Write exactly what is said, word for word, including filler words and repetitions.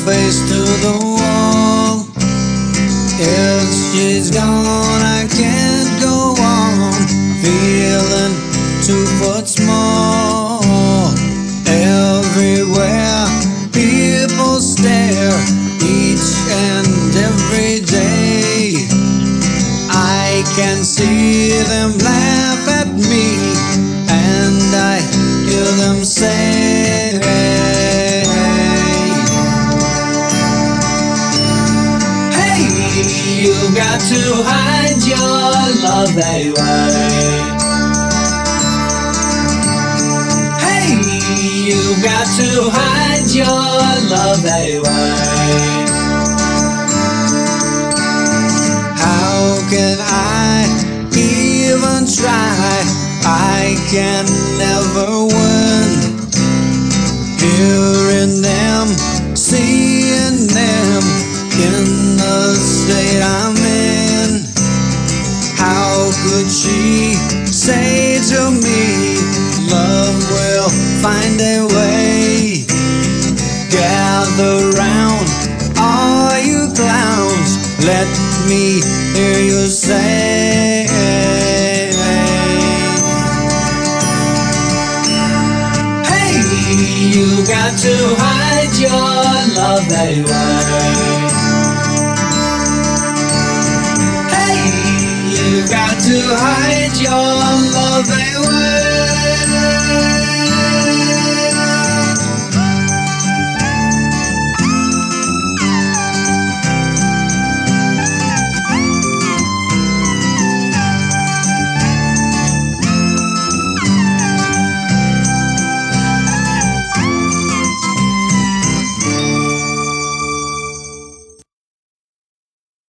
face to the wall. If she's gone, I can't go on, feeling two foot small. Everywhere people stare, each and every day. I can see them laugh at me, and I hear them say, hey, you've got to hide your love away. Hey, you've got to hide your love away. How can I even try? I can never win. Hearing them, seeing them in the state I'm in. How could she say to me, love will find a way? Gather round, all you clowns, let me hear you say, hey, you got to hide your love away. Hey, you got to hide your love away.